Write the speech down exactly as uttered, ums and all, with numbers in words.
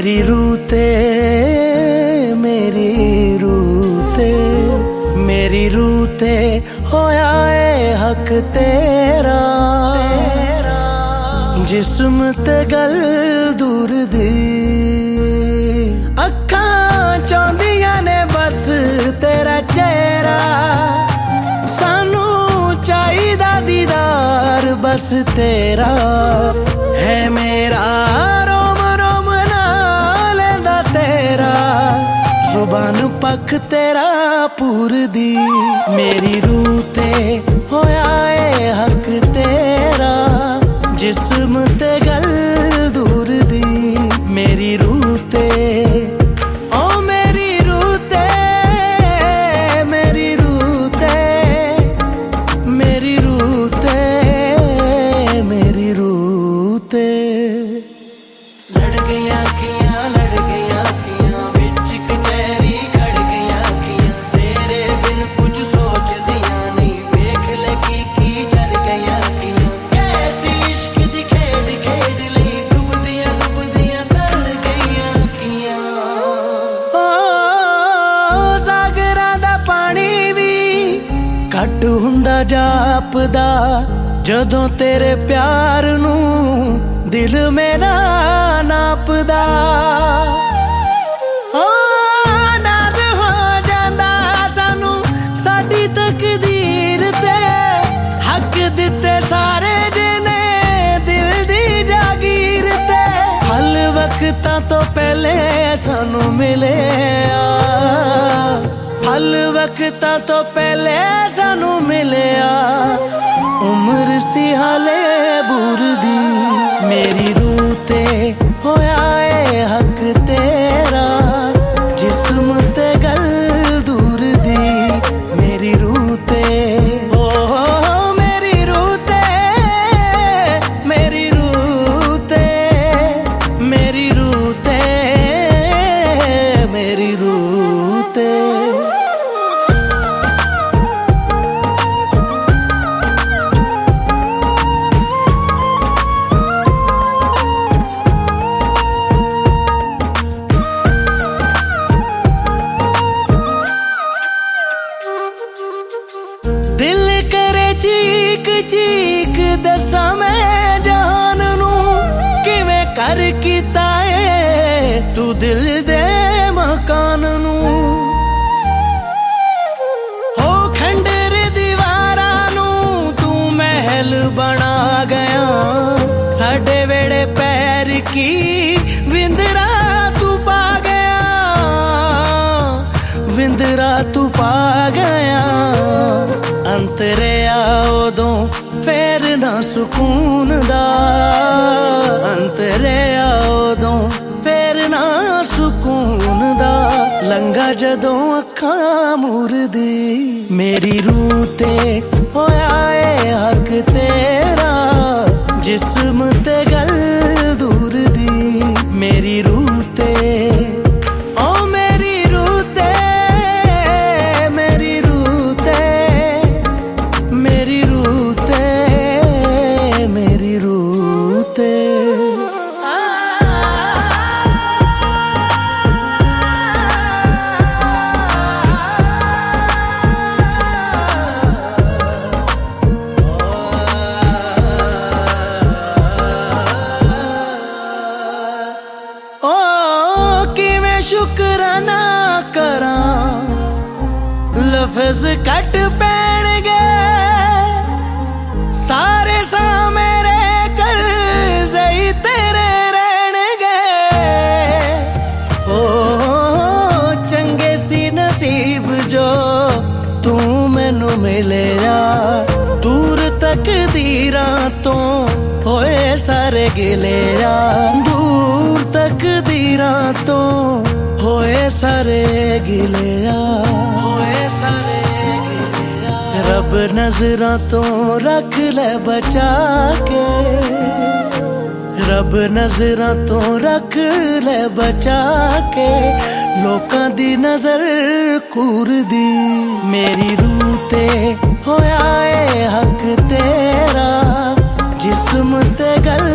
मेरी रूते मेरी रूते मेरी रूते होया ए हक तेरा जिस्म ते गल दूर दी अखां चाहदियां ने बस तेरा चेहरा सानू चाहिदा दीदार बस तेरा है मेरा रोम रोम नाल दा तेरा जुबान पख तेरा पूर दी मेरी रूते होया ए हक तेरा जिस्म ते गल दूर दी मेरी रूते ओ मेरी रूते मेरी रूते मेरी रूते मेरी रूते लड़ गईयां अखियां लड़ गईयां अखियां विच कचहरी खड़ गईयां अखियां तेरे बिन कुछ सोचदियां नहीं वेख लगी की जर गईयां अखियां कैसी इश्क दी खेड खेड लई डुबदियां डुबदियां तर गईयां अखियां ओ सागरां दा पानी भी घट हुंदा जापदा जदों तेरे प्यार नू दिल मेरा नापदा ओ नाज़ हो जांदा सानू साडी तकदीर ते हक दिते सारे जिने दिल दी जागीर ते हल वक्तां तो पहले सानू मिले हल वक्तां तो पहले सानू मिले उम्र सी हाले बूर दी मेरी रूते होया ए हक तेरा जिस्म ते गल दूर दी मेरी रूते ओ मेरी रूते मेरी रूते मेरी रूते मेरी रूते दिल करे चीक चीक दसा मैं जान नू किवें कर कीता है तू दिल दे मकान नू हो खंडर दीवारा नू तू महल बना गया साडे वेड़े पैर की विंदरा तू पा गया विंदरा तू पा गया अंतरे आओ फेर ना सुकून दा अंतरे आओ फेर ना सुकून दा लंगा जदों अखां मूर दी मेरी रूते होया ए हक तेरा जिस्म ते गल दूर दी मेरी रूते ओ मेरी रूते मेरी रूते मेरी रूते मेरी रूते ओ किवें शुकराना करां लफ्ज़ कट पैणगे सारे सा मेरे कर सही तेरे रहणगे ओ चंगे सी नसीब जो तू मैनू मिले दूर तकदीरां तो होए सारे गिले दूर तकदीरां तो होए सारे गिले होए सारे गिले रब नजरां तो रख ले बचा के रब नजरां तो रख ले बचा के लोकां दी नजर कूर दी मेरी रूते होया ए हक तेरा जिस्म ते गल